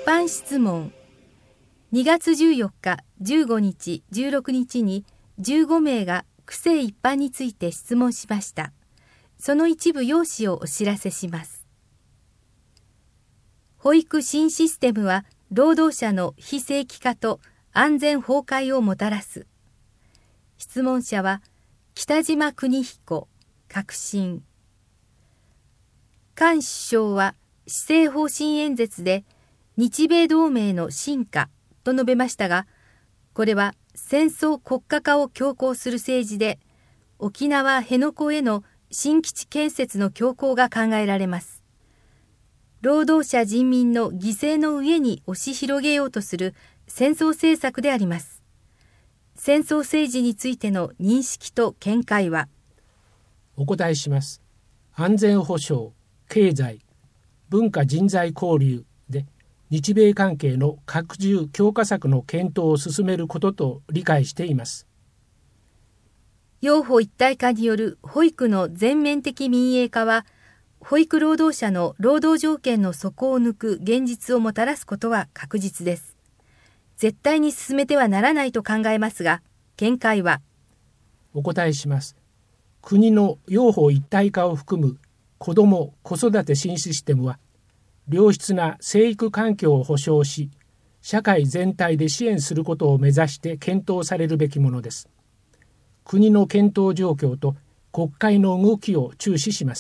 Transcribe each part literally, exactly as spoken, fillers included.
般質問。にがつじゅうよっか、じゅうごにち、じゅうろくにちにじゅうごめいが区政一般について質問しました。その一部要旨をお知らせします。保育新システムは労働者の非正規化と安全崩壊をもたらす。質問者は北島邦彦、革新。菅首相は施政方針演説で日米同盟の深化と述べましたが、これは戦争国家化を強行する政治で、沖縄辺野古への新基地建設の強行が考えられます。労働者人民の犠牲の上に押し広げようとする戦争政策であります。戦争政治についての認識と見解は。 お答えします。安全保障、経済、文化人材交流で日米関係の拡充強化策の検討を進めることと理解しています。 幼保一体化による保育の全面的民営化は、保育労働者の労働条件の底を抜く現実をもたらすことは確実です。絶対に進めてはならないと考えますが、見解は。 お答えします。国の幼保一体化を含む子ども・子育て新システムは、良質な生育環境を保障し、社会全体で支援することを目指して検討されるべきものです。国の検討状況と国会の動きを注視します。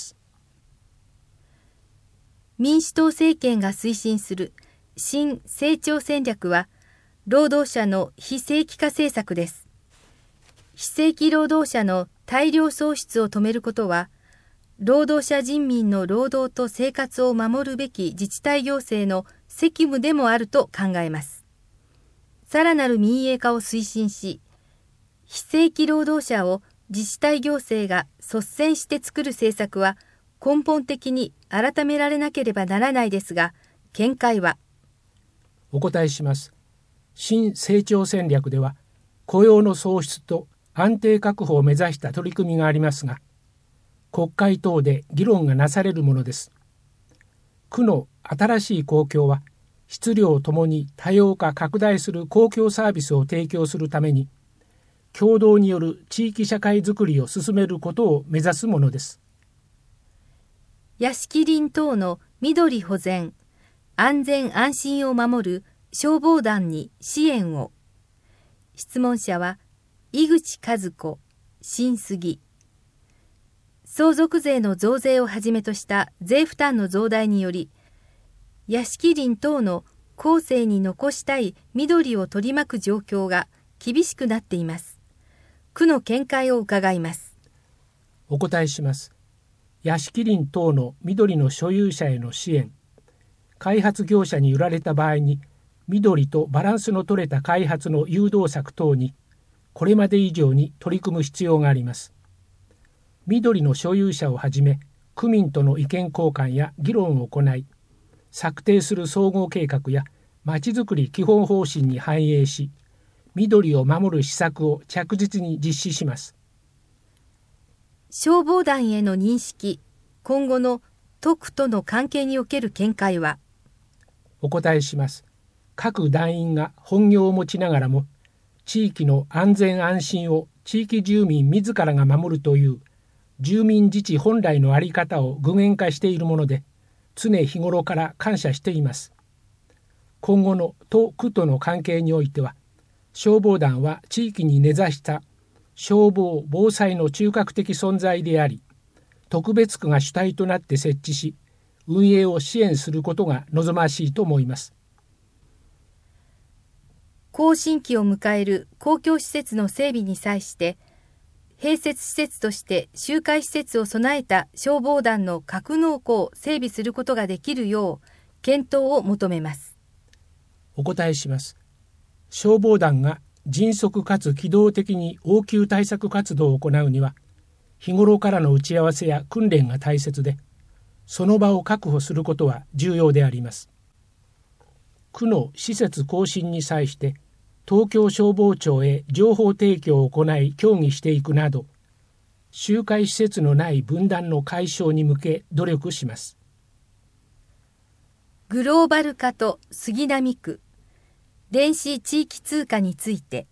民主党政権が推進する新成長戦略は、労働者の非正規化政策です。非正規労働者の大量喪失を止めることは、労働者人民の労働と生活を守るべき自治体行政の責務でもあると考えます。さらなる民営化を推進し、非正規労働者を自治体行政が率先して作る政策は根本的に改められなければならないですが、見解は。 お答えします。新成長戦略では、雇用の創出と安定確保を目指した取り組みがありますが、国会等で議論がなされるものです。区の新しい公共は、質量ともに多様化拡大する公共サービスを提供するために、共同による地域社会づくりを進めることを目指すものです。 屋敷林等の緑保全、安全安心を守る消防団に支援を。質問者は井口和子、新杉。相続税の増税をはじめとした税負担の増大により、屋敷林等の後世に残したい緑を取り巻く状況が厳しくなっています。区の見解を伺います。 お答えします。屋敷林等の緑の所有者への支援、開発業者に売られた場合に、緑とバランスの取れた開発の誘導策等に、これまで以上に取り組む必要があります。緑の所有者をはじめ、区民との意見交換や議論を行い、策定する総合計画やまちづくり基本方針に反映し、緑を守る施策を着実に実施します。 消防団への認識、今後の都区との関係における見解は。 お答えします。各団員が本業を持ちながらも、地域の安全安心を地域住民自らが守るという住民自治本来の在り方を具現化しているもので、常日頃から感謝しています。今後の都区との関係においては、消防団は地域に根ざした消防・防災の中核的存在であり、特別区が主体となって設置し、運営を支援することが望ましいと思います。 更新期を迎える公共施設の整備に際して、併設施設として集会施設を備えた消防団の格納庫を整備することができるよう、検討を求めます。 お答えします。消防団が迅速かつ機動的に応急対策活動を行うには、日頃からの打ち合わせや訓練が大切で、その場を確保することは重要であります。区の施設更新に際して、東京消防庁へ情報提供を行い協議していくなど、集会施設のない分断の解消に向け努力します。 グローバル化と杉並区、電子地域通貨について。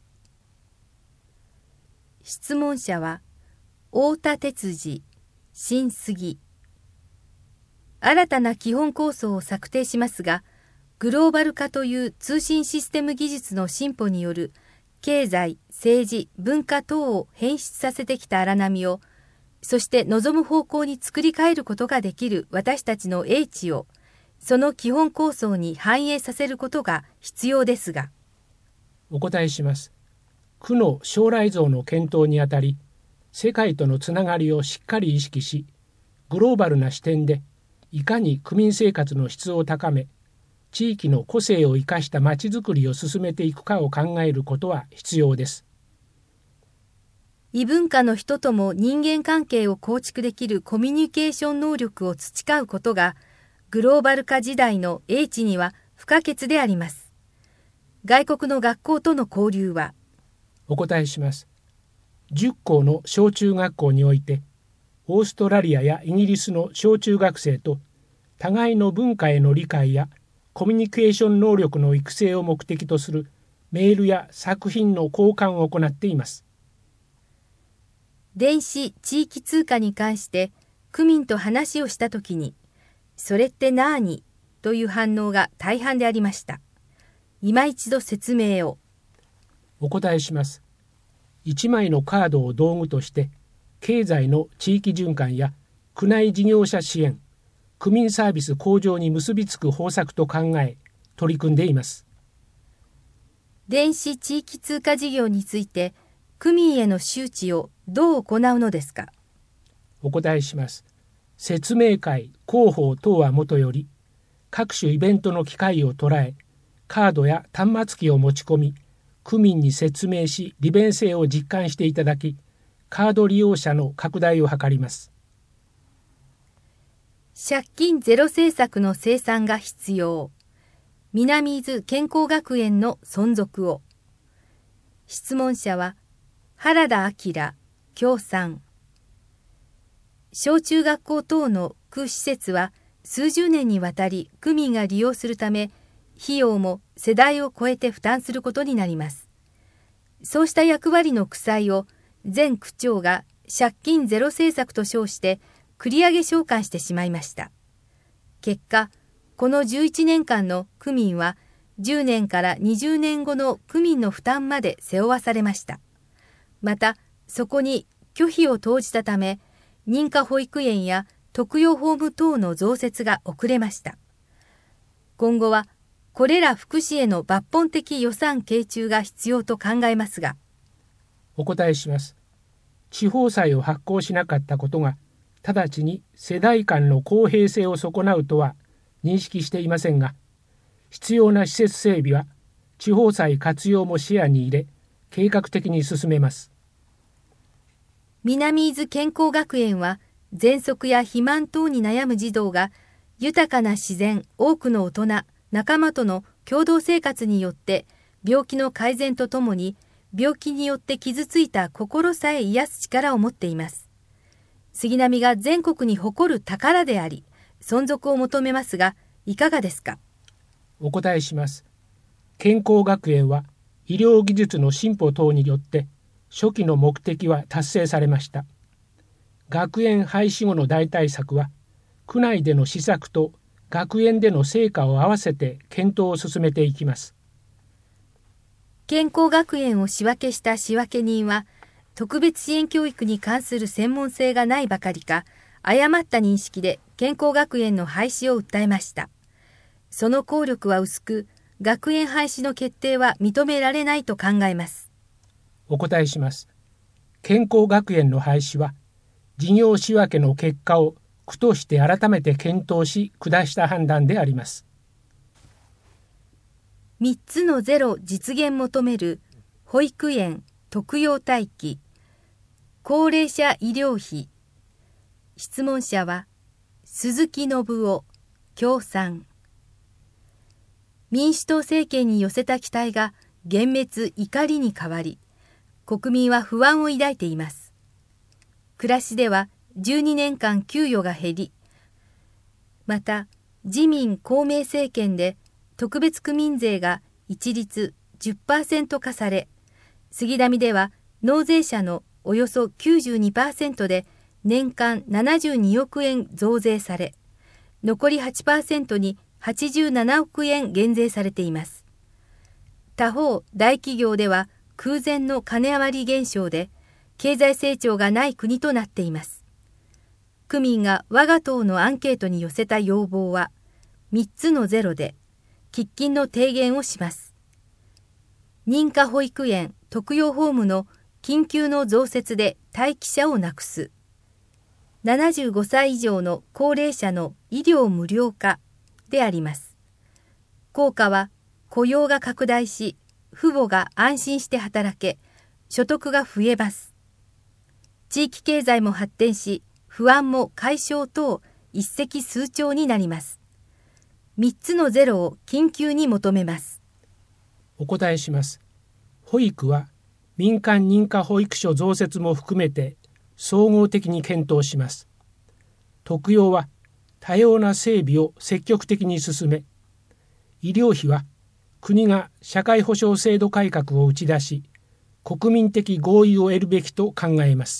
質問者は、太田哲司、新杉。新たな基本構想を策定しますが、グローバル化という通信システム技術の進歩による経済、政治、文化等を変質させてきた荒波を、そして望む方向に作り変えることができる私たちの英知を、その基本構想に反映させることが必要ですが。 お答えします。区の将来像の検討にあたり、世界とのつながりをしっかり意識し、グローバルな視点でいかに区民生活の質を高め、地域の個性を生かしたまちづくりを進めていくかを考えることは必要です。 異文化の人とも人間関係を構築できるコミュニケーション能力を培うことが、グローバル化時代の英知には不可欠であります。外国の学校との交流は。 お答えします。じゅっ校の小中学校において、オーストラリアやイギリスの小中学生と互いの文化への理解やコミュニケーション能力の育成を目的とするメールや作品の交換を行っています。 電子地域通貨に関して区民と話をしたときに、それってなーにという反応が大半でありました。今一度説明を。 お答えします。いちまいのカードを道具として経済の地域循環や区内事業者支援、区民サービス向上に結びつく方策と考え取り組んでいます。 電子地域通貨事業について区民への周知をどう行うのですか。 お答えします。説明会、広報等はもとより、各種イベントの機会を捉え、カードや端末機を持ち込み、区民に説明し、利便性を実感していただき、カード利用者の拡大を図ります。 借金ゼロ政策の清算が必要。南伊豆健康学園の存続を。質問者は、原田明、協賛。小中学校等の区施設は数十年にわたり区民が利用するため、費用も世代を超えて負担することになります。そうした役割の区債を前区長が借金ゼロ政策と称して繰り上げ償還してしまいました。結果、このじゅういちねんかんの区民はじゅうねんからにじゅうねんごの区民の負担まで背負わされました。また、そこに拒否を投じたため、認可保育園や特養ホーム等の増設が遅れました。今後は、これら福祉への抜本的予算傾注が必要と考えますが。 お答えします。地方債を発行しなかったことが、直ちに世代間の公平性を損なうとは認識していませんが、必要な施設整備は地方債活用も視野に入れ、計画的に進めます。 南伊豆健康学園は、喘息や肥満等に悩む児童が、豊かな自然、多くの大人、仲間との共同生活によって、病気の改善とともに、病気によって傷ついた心さえ癒す力を持っています。杉並が全国に誇る宝であり、存続を求めますが、いかがですか。 お答えします。健康学園は、医療技術の進歩等によって、初期の目的は達成されました。学園廃止後の代替策は、区内での施策と学園での成果を合わせて検討を進めていきます。 健康学園を仕分けした仕分人は、特別支援教育に関する専門性がないばかりか、誤った認識で健康学園の廃止を訴えました。その効力は薄く、学園廃止の決定は認められないと考えます。 お答えします。健康学園の廃止は、事業仕分けの結果を区として改めて検討し、下した判断であります。 みっつのゼロ実現求める保育園、特養待機、高齢者医療費。質問者は、鈴木信夫、協賛。民主党政権に寄せた期待が幻滅怒りに変わり、国民は不安を抱いています。暮らしではじゅうにねんかん給与が減り、また自民公明政権で特別区民税が一律 じゅっパーセント 化され、杉並では納税者のおよそ きゅうじゅうにパーセント で年間ななじゅうにおくえん増税され、残り はちパーセント にはちじゅうななおくえん減税されています。他方、大企業では空前の金余り減少で、経済成長がない国となっています。区民が我が党のアンケートに寄せた要望は、みっつのゼロで、喫緊の提言をします。認可保育園、特養ホームの緊急の増設で待機者をなくす。ななじゅうごさい以上の高齢者の医療無料化であります。効果は雇用が拡大し、父母が安心して働け、所得が増えます。地域経済も発展し、不安も解消等一石数鳥になります。みっつのゼロを緊急に求めます。 お答えします。保育は民間認可保育所増設も含めて総合的に検討します。特養は多様な整備を積極的に進め、医療費は国が社会保障制度改革を打ち出し、国民的合意を得るべきと考えます。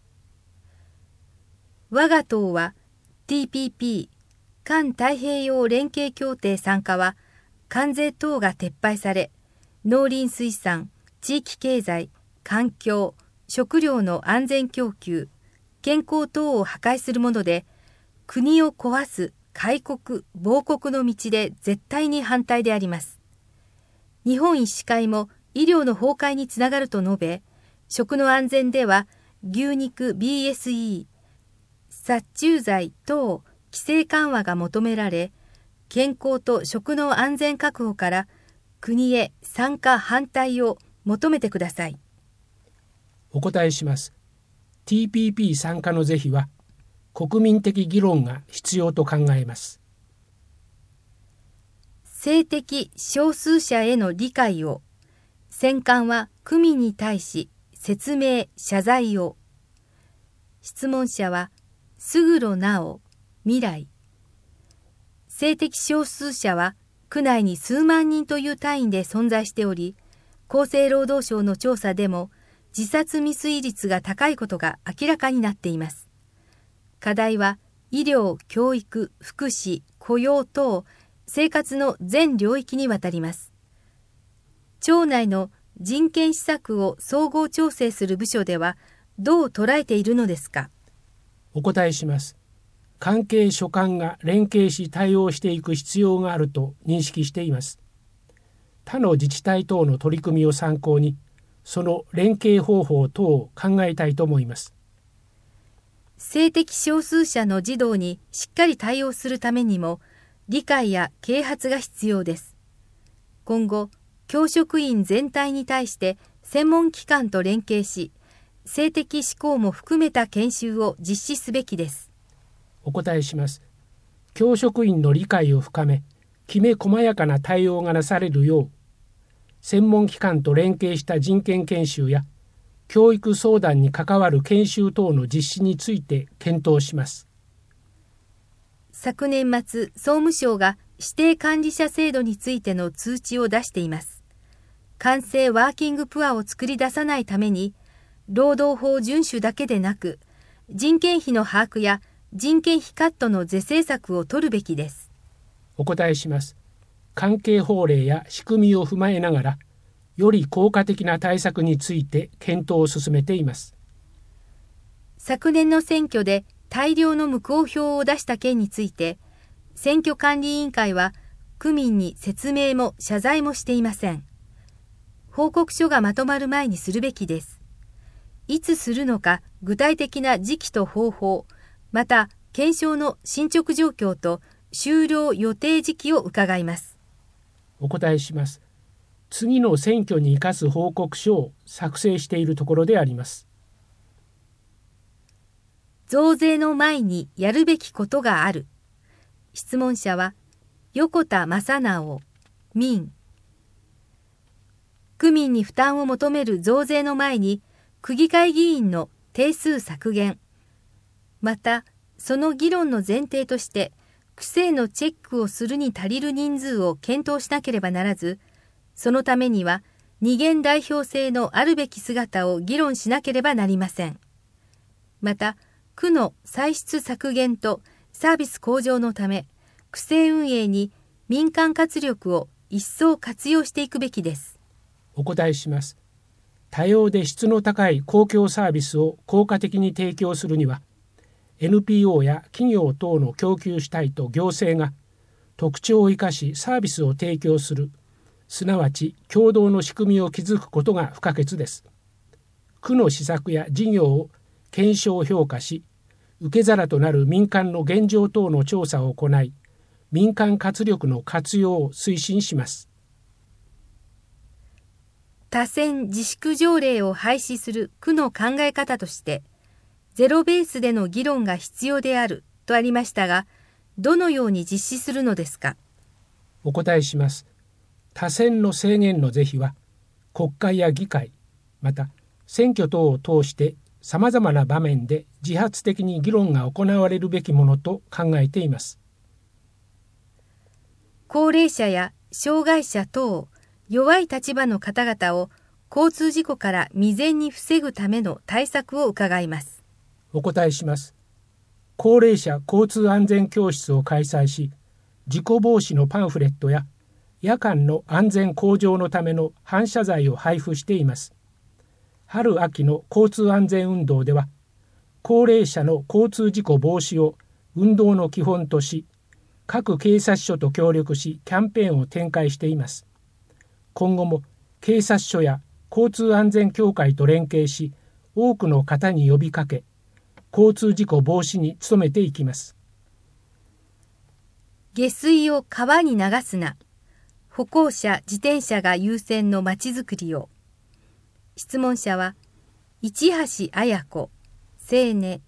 我が党は ティーピーピー 環太平洋連携協定参加は関税等が撤廃され、農林水産、地域経済、環境、食料の安全供給、健康等を破壊するもので、国を壊す開国、亡国の道で絶対に反対であります。日本医師会も医療の崩壊につながると述べ、食の安全では牛肉 ビーエスイー、殺虫剤等規制緩和が求められ、健康と食の安全確保から国へ参加反対を求めてください。 お答えします。ティーピーピー 参加の是非は国民的議論が必要と考えます。 性的少数者への理解を、選管は区民に対し説明・謝罪を。質問者は勝呂直、未来。性的少数者は区内に数万人という単位で存在しており、厚生労働省の調査でも自殺未遂率が高いことが明らかになっています。課題は医療、教育、福祉、雇用等生活の全領域にわたります。庁内の人権施策を総合調整する部署ではどう捉えているのですか。 お答えします。関係所管が連携し対応していく必要があると認識しています。他の自治体等の取り組みを参考に、その連携方法等を考えたいと思います。 性的少数者の児童にしっかり対応するためにも、理解や啓発が必要です。今後、教職員全体に対して専門機関と連携し、性的指向も含めた研修を実施すべきです。 お答えします。教職員の理解を深め、きめ細やかな対応がなされるよう、専門機関と連携した人権研修や教育相談に関わる研修等の実施について検討します。 昨年末、総務省が指定管理者制度についての通知を出しています。完成ワーキングプアを作り出さないために、労働法遵守だけでなく、人件費の把握や人件費カットの是正策を取るべきです。 お答えします。関係法令や仕組みを踏まえながら、より効果的な対策について検討を進めています。 昨年の選挙で大量の無効票を出した件について、選挙管理委員会は区民に説明も謝罪もしていません。報告書がまとまる前にするべきです。いつするのか具体的な時期と方法、また検証の進捗状況と終了予定時期を伺います。 お答えします。次の選挙に生かす報告書を作成しているところであります。 増税の前にやるべきことがある。質問者は横田正直、民。区民に負担を求める増税の前に区議会議員の定数削減、またその議論の前提として区政のチェックをするに足りる人数を検討しなければならず、そのためには二元代表制のあるべき姿を議論しなければなりません。また、区の歳出削減とサービス向上のため、区政運営に民間活力を一層活用していくべきです。 お答えします。多様で質の高い公共サービスを効果的に提供するには、エヌピーオー や企業等の供給主体と行政が特徴を生かしサービスを提供する、すなわち共同の仕組みを築くことが不可欠です。区の施策や事業を検証評価し、受け皿となる民間の現状等の調査を行い、民間活力の活用を推進します。 多選自粛条例を廃止する区の考え方として、ゼロベースでの議論が必要であるとありましたが、どのように実施するのですか。 お答えします。多選の制限の是非は、国会や議会、また選挙等を通してさまざまな場面で自発的に議論が行われるべきものと考えています。 高齢者や障害者等、弱い立場の方々を交通事故から未然に防ぐための対策を伺います。 お答えします。高齢者交通安全教室を開催し、事故防止のパンフレットや夜間の安全向上のための反射材を配布しています。春秋の交通安全運動では、高齢者の交通事故防止を運動の基本とし、各警察署と協力しキャンペーンを展開しています。今後も警察署や交通安全協会と連携し、多くの方に呼びかけ、交通事故防止に努めていきます。 下水を川に流すな。歩行者、自転車が優先のまちづくりを。質問者は、市橋綾子、青年。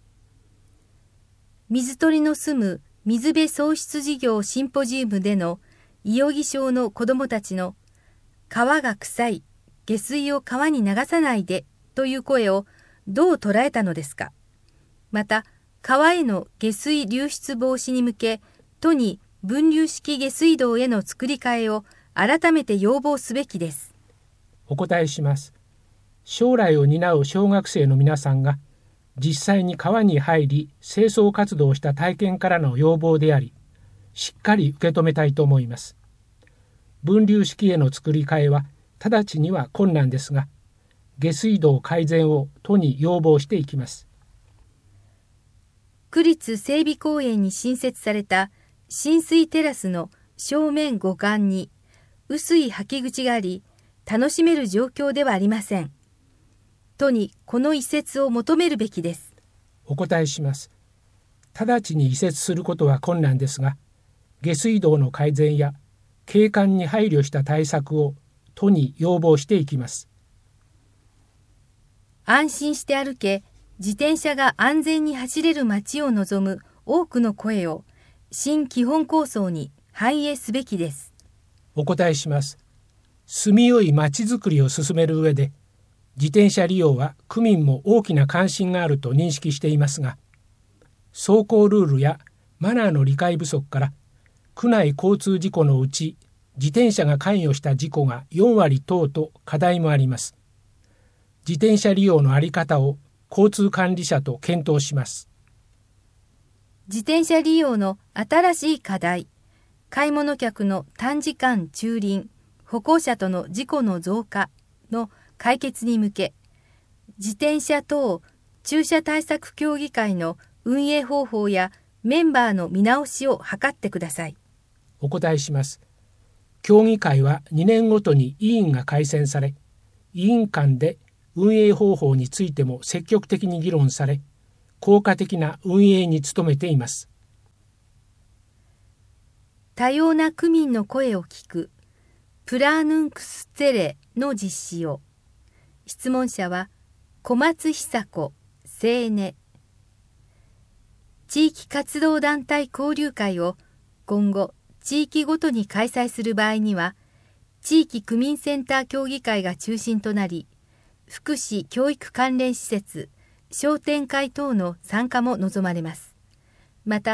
水鳥の住む水辺創出事業シンポジウムでの伊予木町の子どもたちの川が臭い、下水を川に流さないでという声をどう捉えたのですか。また、川への下水流出防止に向け、都に分流式下水道への作り替えを改めて要望すべきです。 お答えします。将来を担う小学生の皆さんが実際に川に入り清掃活動をした体験からの要望であり、しっかり受け止めたいと思います。分流式への作り替えは直ちには困難ですが、下水道改善を都に要望していきます。 区立整備公園に新設された浸水テラスの正面護岸に薄い履き口があり、楽しめる状況ではありません。都にこの移設を求めるべきです。 お答えします。直ちに移設することは困難ですが、下水道の改善や景観に配慮した対策を都に要望していきます。 安心して歩け、自転車が安全に走れる街を望む多くの声を新基本構想に反映すべきです。 お答えします。住みよい街づくりを進める上で、自転車利用は区民も大きな関心があると認識していますが、走行ルールやマナーの理解不足から、区内交通事故のうち自転車が関与した事故がよんわり等と課題もあります。自転車利用の在り方を交通管理者と検討します。 自転車利用の新しい課題、買い物客の短時間駐輪、歩行者との事故の増加の解決に向け、自転車等駐車対策協議会の運営方法やメンバーの見直しを図ってください。 お答えします。協議会はにねんごとに委員が改選され、委員間で運営方法についても積極的に議論され、効果的な運営に努めています。 多様な区民の声を聞くプラーヌンクスツェレの実施を。質問者は小松久子、青年。地域活動団体交流会を今後地域ごとに開催する場合には、地域区民センター協議会が中心となり、福祉教育関連施設、商店会等の参加も望まれます。また、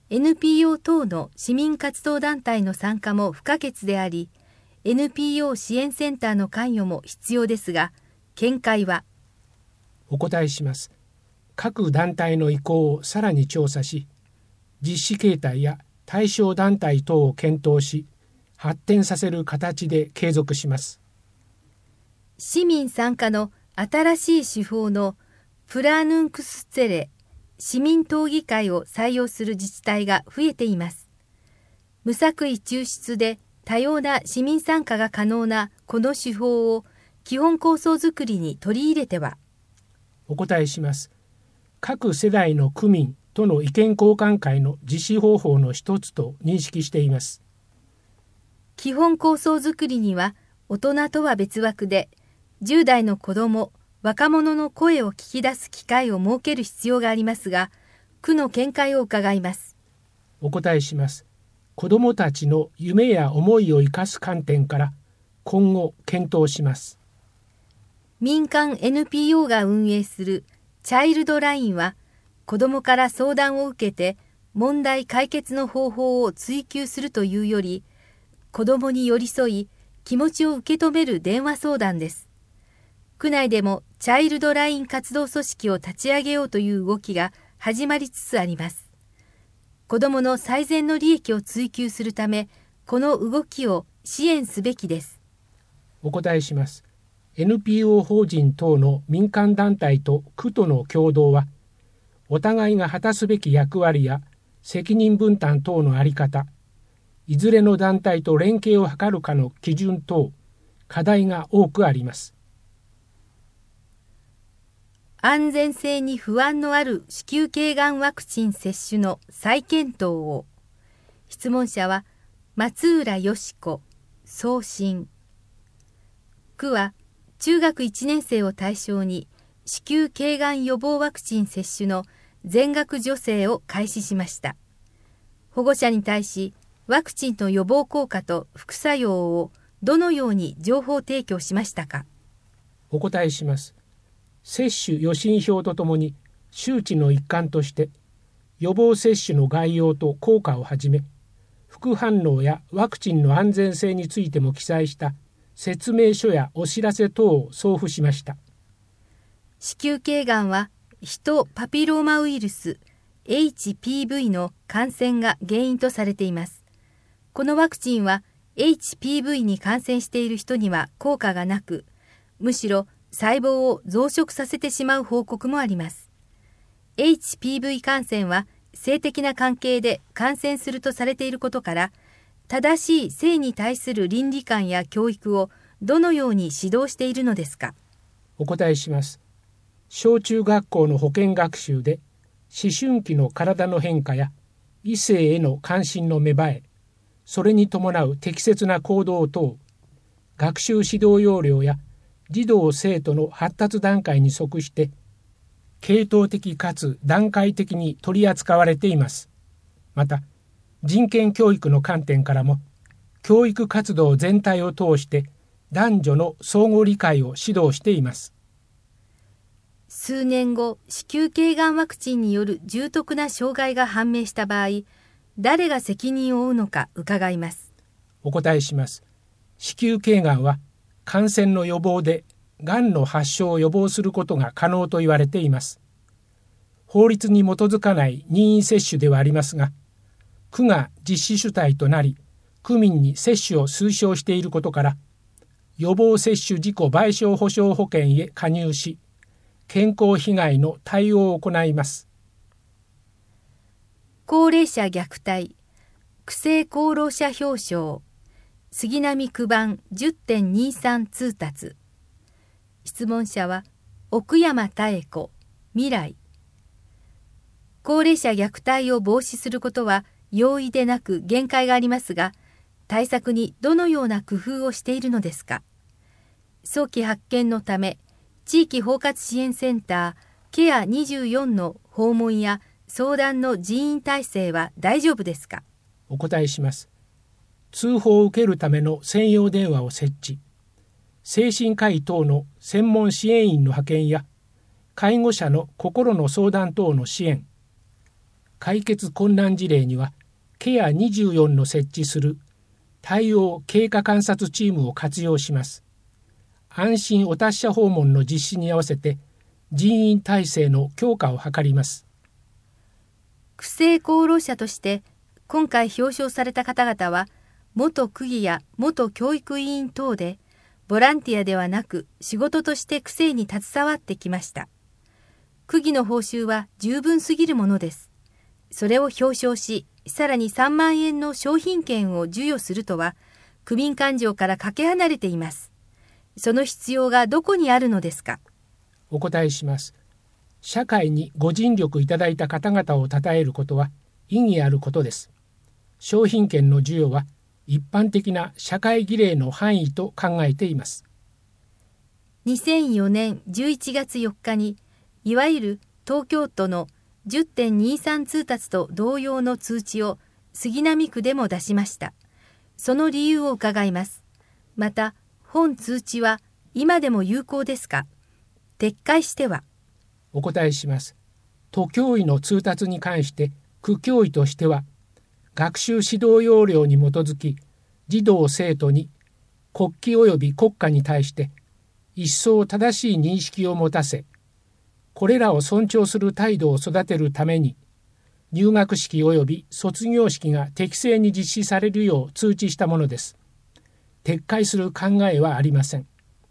エヌピーオー 等の市民活動団体の参加も不可欠であり、エヌピーオー 支援センターの関与も必要ですが、見解は。 お答えします。各団体の意向をさらに調査し、実施形態や対象団体等を検討し、発展させる形で継続します。 市民参加の新しい手法のプラヌンクスツェレ市民討議会を採用する自治体が増えています。無作為抽出で多様な市民参加が可能なこの手法を基本構想づくりに取り入れては。 お答えします。各世代の区民との意見交換会の実施方法の一つと認識しています。 基本構想づくりには大人とは別枠でじゅう代の子ども、若者の声を聞き出す機会を設ける必要がありますが、区の見解を伺います。 お答えします。子どもたちの夢や思いを生かす観点から今後検討します。 民間 エヌピーオー が運営するチャイルドラインは、子どもから相談を受けて問題解決の方法を追求するというより、子どもに寄り添い気持ちを受け止める電話相談です。区内でもチャイルドライン活動組織を立ち上げようという動きが始まりつつあります。子どもの最善の利益を追求するため、この動きを支援すべきです。 お答えします。エヌピーオー 法人等の民間団体と区との共同は、お互いが果たすべき役割や責任分担等の在り方、いずれの団体と連携を図るかの基準等、課題が多くあります。 安全性に不安のある子宮頸がんワクチン接種の再検討を。質問者は松浦よし子、送信。区は中学いちねん生を対象に子宮頸がん予防ワクチン接種の全額助成を開始しました。保護者に対しワクチンの予防効果と副作用をどのように情報提供しましたか。 お答えします。接種予診票とともに周知の一環として予防接種の概要と効果をはじめ、副反応やワクチンの安全性についても記載した説明書やお知らせ等を送付しました。 子宮頸がんはヒトパピローマウイルス エイチピーブイ の感染が原因とされています。このワクチンは エイチピーブイ に感染している人には効果がなく、むしろ細胞を増殖させてしまう報告もあります。エイチピーブイ 感染は性的な関係で感染するとされていることから、正しい性に対する倫理観や教育をどのように指導しているのですか。 お答えします。小中学校の保健学習で思春期の体の変化や異性への関心の芽生え、それに伴う適切な行動等、学習指導要領や児童生徒の発達段階に即して系統的かつ段階的に取り扱われています。また人権教育の観点からも教育活動全体を通して男女の相互理解を指導しています。 数年後、子宮頸がんワクチンによる重篤な障害が判明した場合、誰が責任を負うのか伺います。 お答えします。子宮頸がんは感染の予防でがんの発症を予防することが可能と言われています。法律に基づかない任意接種ではありますが、区が実施主体となり、区民に接種を推奨していることから、予防接種事故賠償保障保険へ加入し、健康被害の対応を行います。 高齢者虐待、区政功労者表彰、杉並区番 じゅってんにさん 通達。質問者は奥山妙子、未来。高齢者虐待を防止することは容易でなく限界がありますが、対策にどのような工夫をしているのですか。早期発見のため、地域包括支援センターケアにじゅうよんの訪問や相談の人員体制は大丈夫ですか。 お答えします。通報を受けるための専用電話を設置、精神科医等の専門支援員の派遣や介護者の心の相談等の支援、 解決困難事例にはケアにじゅうよんの設置する対応経過観察チームを活用します。安心お達者訪問の実施に合わせて人員体制の強化を図ります。 区政功労者として今回表彰された方々は元区議や元教育委員等でボランティアではなく仕事として区政に携わってきました。区議の報酬は十分すぎるものです。それを表彰し、さらにさんまんえんの商品券を授与するとは区民感情からかけ離れています。その必要がどこにあるのですか。 お答えします。社会にご尽力いただいた方々を称えることは意義あることです。商品券の授与は一般的な社会儀礼の範囲と考えています。 にせんよねんじゅういちがつよっかにいわゆる東京都の じゅってんにさん 通達と同様の通知を杉並区でも出しました。その理由を伺います。また本通知は今でも有効ですか。撤回しては。 お答えします。都教委の通達に関して区教委としては学習指導要領に基づき児童生徒に国旗及び国家に対して一層正しい認識を持たせ、これらを尊重する態度を育てるために入学式及び卒業式が適正に実施されるよう通知したものです。撤回する考えはありません。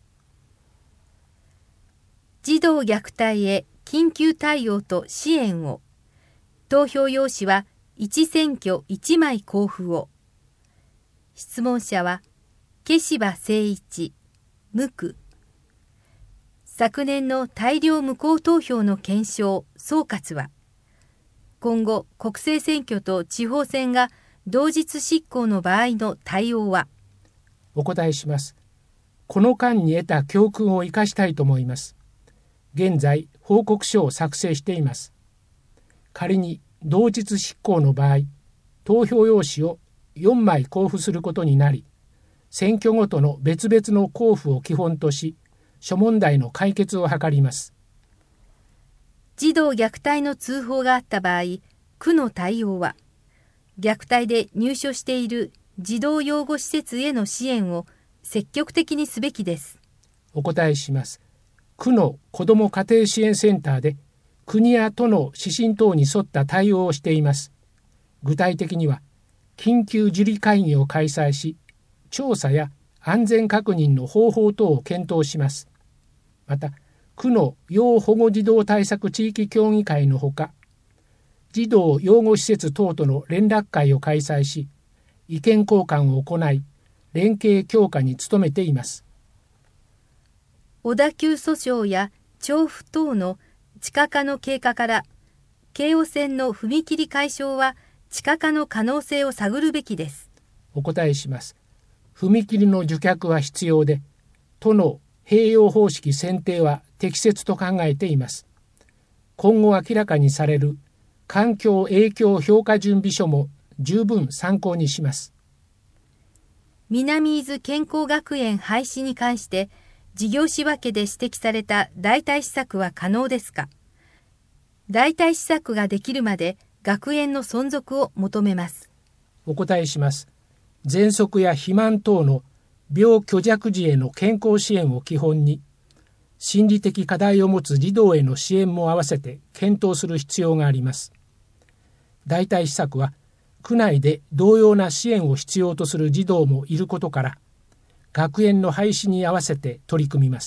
児童虐待へ緊急対応と支援を。投票用紙はいち選挙いちまい交付を。質問者は毛柴誠一、無区。昨年の大量無効投票の検証・総括は、今後国政選挙と地方選が同日執行の場合の対応は。 お答えします。この間に得た教訓を生かしたいと思います。現在報告書を作成しています。仮に同日執行の場合、投票用紙をよんまい交付することになり、選挙ごとの別々の交付を基本とし、諸問題の解決を図ります。 児童虐待の通報があった場合、区の対応は、虐待で入所している児童養護施設への支援を積極的にすべきです。 お答えします。区の子ども家庭支援センターで国や都の指針等に沿った対応をしています。具体的には緊急受理会議を開催し、調査や安全確認の方法等を検討します。また区の要保護児童対策地域協議会のほか、児童養護施設等との連絡会を開催し、意見交換を行い連携強化に努めています。 小田急訴訟や調布等の地下化の経過から京王線の踏切解消は地下化の可能性を探るべきです。 お答えします。踏切の除却は必要で、都の併用方式選定は適切と考えています。今後明らかにされる環境影響評価準備書も十分参考にします。 南伊豆健康学園廃止に関して事業仕分けで指摘された代替施策は可能ですか。代替施策ができるまで学園の存続を求めます。 お答えします。喘息や肥満等の病虚弱児への健康支援を基本に、心理的課題を持つ児童への支援も合わせて検討する必要があります。代替施策は区内で同様な支援を必要とする児童もいることから、学園の廃止に合わせて取り組みます。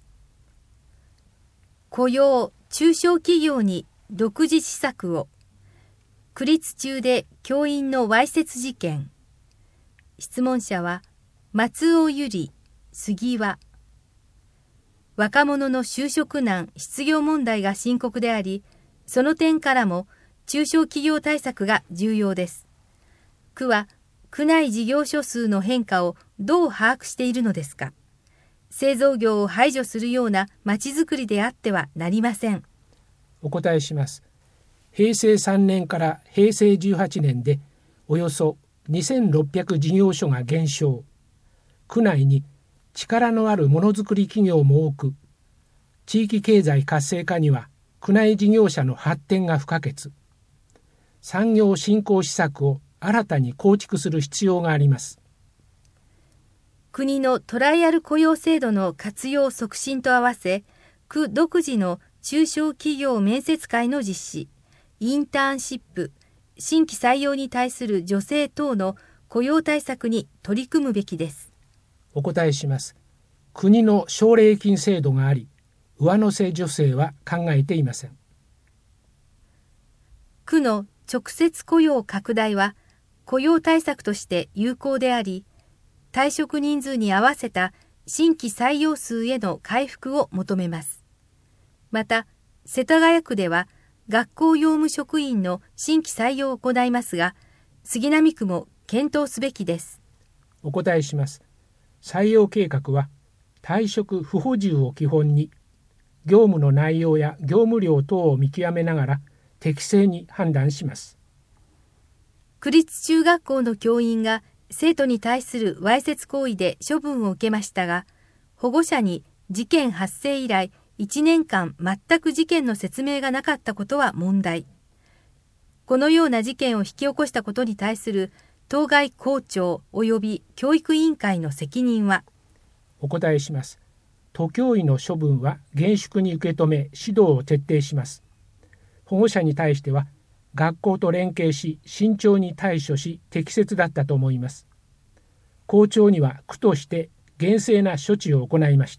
雇用・中小企業に独自施策を。区立中で教員のわいせつ事件。質問者は松尾由里、杉和。若者の就職難・失業問題が深刻であり、その点からも中小企業対策が重要です。区は区内事業所数の変化をどう把握しているのですか。製造業を排除するようなまちづくりであってはなりません。 お答えします。へいせいさんねんからへいせいじゅうはちねんでおよそにせんろっぴゃく事業所が減少。区内に力のあるものづくり企業も多く、地域経済活性化には区内事業者の発展が不可欠。 産業振興施策を新たに構築する必要があります。 国のトライアル雇用制度の活用促進と合わせ、区独自の中小企業面接会の実施、インターンシップ、新規採用に対する女性等の雇用対策に取り組むべきです。 お答えします。国の奨励金制度があり、上乗せ助成は考えていません。 区の直接雇用拡大は雇用対策として有効であり、退職人数に合わせた新規採用数への回復を求めます。また、世田谷区では学校用務職員の新規採用を行いますが、杉並区も検討すべきです。 お答えします。採用計画は退職不補充を基本に、業務の内容や業務量等を見極めながら適正に判断します。 区立中学校の教員が生徒に対するわいせつ行為で処分を受けましたが、保護者に事件発生以来いちねんかん全く事件の説明がなかったことは問題。このような事件を引き起こしたことに対する当該校長及び教育委員会の責任は。 お答えします。都教委の処分は厳粛に受け止め指導を徹底します。保護者に対しては学校と連携し慎重に対処し適切だったと思います。校長には区として厳正な処置を行いました。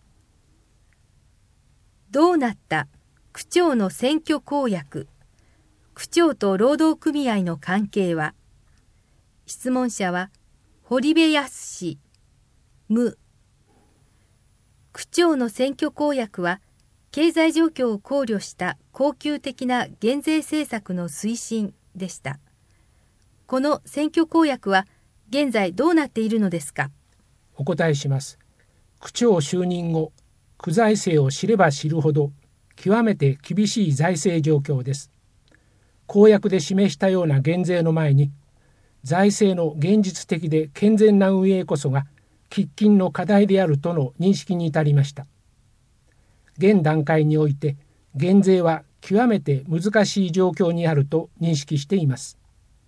どうなった区長の選挙公約、区長と労働組合の関係は。質問者は堀部康、無。区長の選挙公約は経済状況を考慮した恒久的な減税政策の推進でした。この選挙公約は現在どうなっているのですか。 お答えします。区長就任後、区財政を知れば知るほど極めて厳しい財政状況です。公約で示したような減税の前に、財政の現実的で健全な運営こそが喫緊の課題であるとの認識に至りました。現段階において減税は極めて難しい状況にあると認識しています。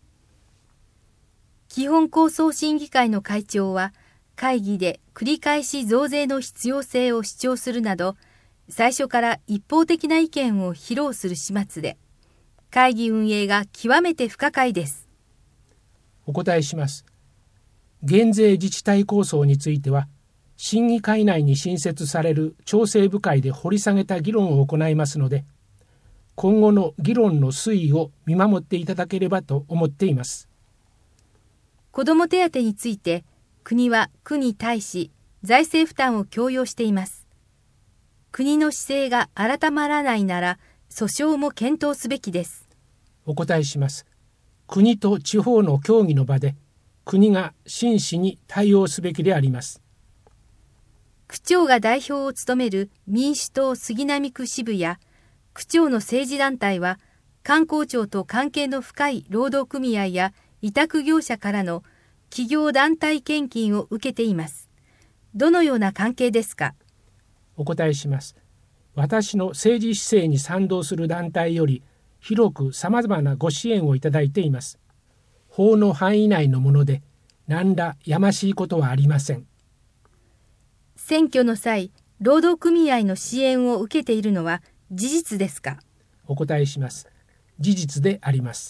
基本構想審議会の会長は会議で繰り返し増税の必要性を主張するなど、最初から一方的な意見を披露する始末で、会議運営が極めて不可解です。 お答えします。減税自治体構想については、審議会内に新設される調整部会で掘り下げた議論を行いますので、今後の議論の推移を見守っていただければと思っています。 子ども手当について、国は区に対し財政負担を強要しています。国の姿勢が改まらないなら、訴訟も検討すべきです。 お答えします。国と地方の協議の場で、国が真摯に対応すべきであります。 区長が代表を務める民主党杉並区支部や区長の政治団体は観光庁と関係の深い労働組合や委託業者からの企業団体献金を受けています。どのような関係ですか。 お答えします。私の政治姿勢に賛同する団体より広くさまざまなご支援をいただいています。法の範囲内のもので何らやましいことはありません。 選挙の際、労働組合の支援を受けているのは事実ですか。 お答えします。事実であります。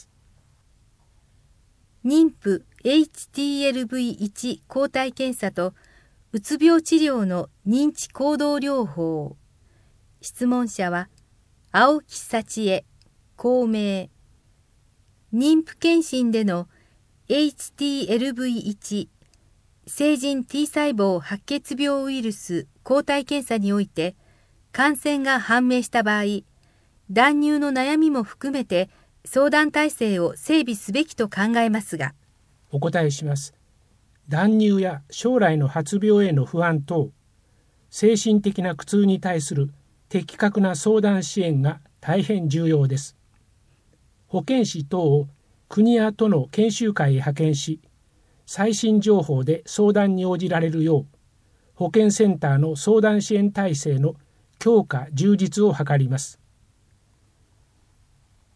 妊婦 エイチティーエルブイワン 抗体検査とうつ病治療の認知行動療法。質問者は青木幸恵、公明。妊婦検診での エイチティーエルブイワン成人 T 細胞白血病ウイルス抗体検査において感染が判明した場合、断乳の悩みも含めて相談体制を整備すべきと考えますが。 お答えします。断乳や将来の発病への不安等、精神的な苦痛に対する的確な相談支援が大変重要です。保健師等を国や都の研修会へ派遣し、最新情報で相談に応じられるよう、保健センターの相談支援体制の強化・充実を図ります。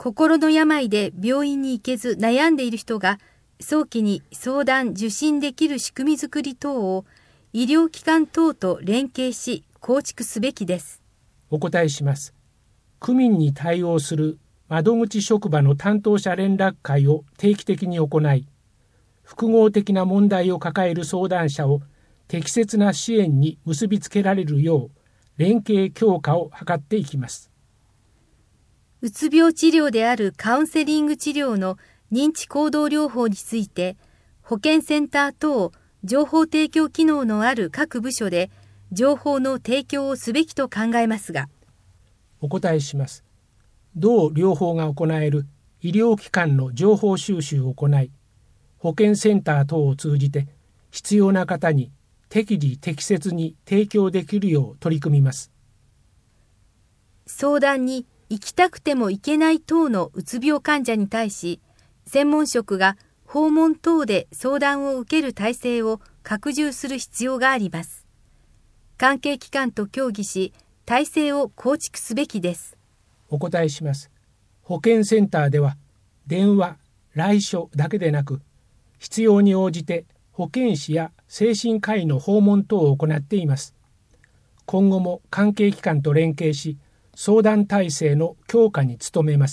心の病で病院に行けず悩んでいる人が早期に相談・受診できる仕組みづくり等を医療機関等と連携し構築すべきです。 お答えします。区民に対応する窓口職場の担当者連絡会を定期的に行い、複合的な問題を抱える相談者を適切な支援に結びつけられるよう連携強化を図っていきます。 うつ病治療であるカウンセリング治療の認知行動療法について、保健センター等情報提供機能のある各部署で情報の提供をすべきと考えますが。 お答えします。同療法が行える医療機関の情報収集を行い、保健センター等を通じて必要な方に適時適切に提供できるよう取り組みます。 相談に行きたくても行けない等のうつ病患者に対し、専門職が訪問等で相談を受ける体制を拡充する必要があります。関係機関と協議し、体制を構築すべきです。 お答えします。保健センターでは、電話、来所だけでなく、必要に応じて保健師や精神科医の訪問等を行っています。今後も関係機関と連携し、相談体制の強化に努めます。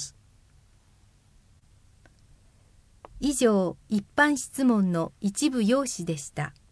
以上、一般質問の一部要旨でした。